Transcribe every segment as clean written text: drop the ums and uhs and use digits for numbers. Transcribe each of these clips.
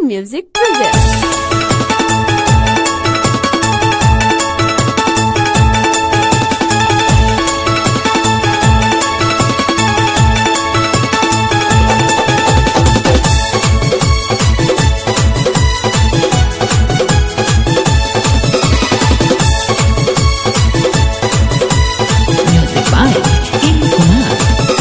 Fun Music presents. Music by King Kumar.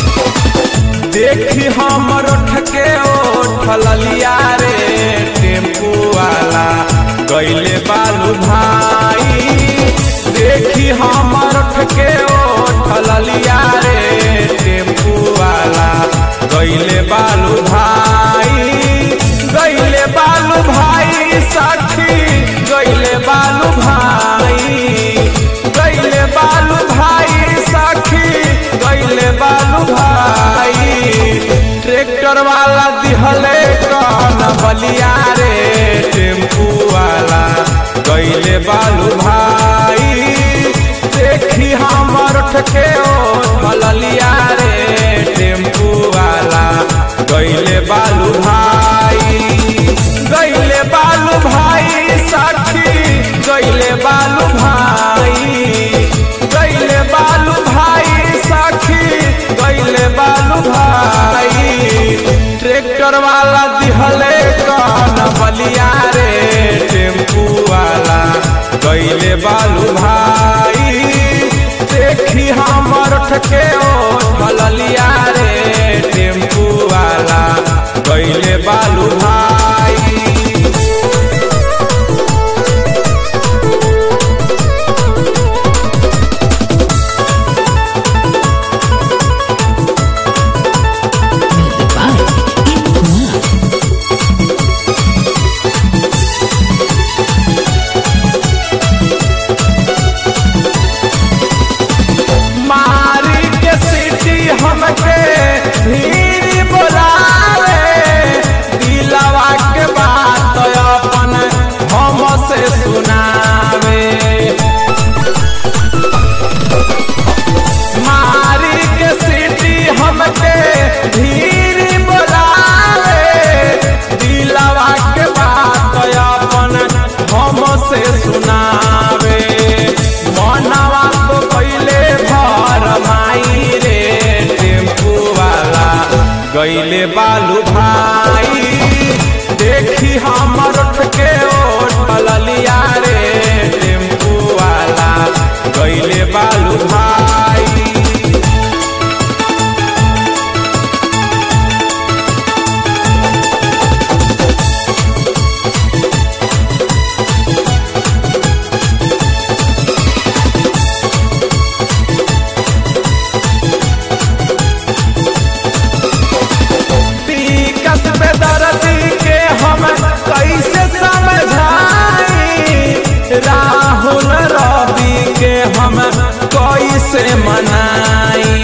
देखी हमर ठके ओठल लिया रे टेम्पू वाला गईले बालू भाई। देखी हमर ठके ओठल लिया रे टेम्पू वाला गईले बालू भाई। गईले बालू भाई साथी गईले बालू भाई। गईले बालू भाई साथी गईले बालू भाई। ट्रैक्टर वाला दिहले कौन बलिया रे टेम्पू वाला गईले बालू भाई। देखी हमर ठके ओठल लिया रे टेम्पू वाला गईले बालू भाई। गईले बालू भाई साथी गईले बालू भाई। गईले बालू भाई साथी गईले बालू भाई। ट्रैक्टर वाला दिहले कौन बलिया रे टेम्पू वाला गईले बालू भाई। देखी हमर ठके ओठल लिया रे टेम्पू वाला गईले बालू भाई। Music by King Kumar. मारी के सीटी हमके धीरे बोलावे। दिलवा के बात अपन हमसे सुनावे। मारी के सीटी हमके धीरे बोलावे। दिलवा के बात अपन हमसे सुनावे। मनवा तो कैले भर माई रे टेम्पू वाला गईले बालू भाई। देखी हमर ठके ओठल लिया रे टेम्पू वाला गईले बालू भाई। विकास बेदर्दी के हम कैसे समझाई। राहुल रवि के हम कैसे मनाई।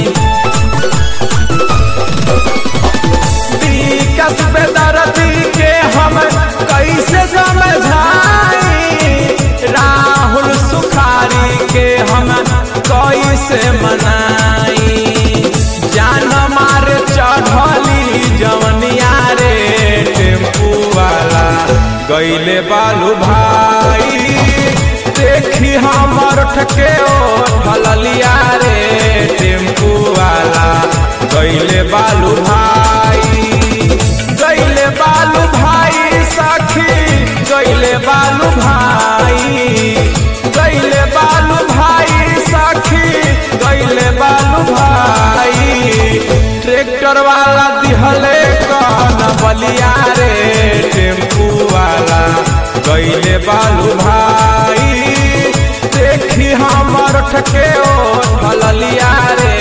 विकास बेदर्दी के हम कैसे समझाई। राहुल सुखारी के हम कैसे मनाई। जान मार चढ़ली जवनिया रे टेम्पू वाला गईले बालू भाई। देखी हमर ठके ओठल लिया रे टेम्पू वाला गईले बालू भाई। गईले बालू भाई साथी गईले बालू भाई। गईले बालू भाई साथी गईले बालू भाई। ट्रैक्टर वाला दिहले कौन बलिया रे टेम्पू वाला गईले बालू भाई। देखी हमर ठके ओठल लिया रे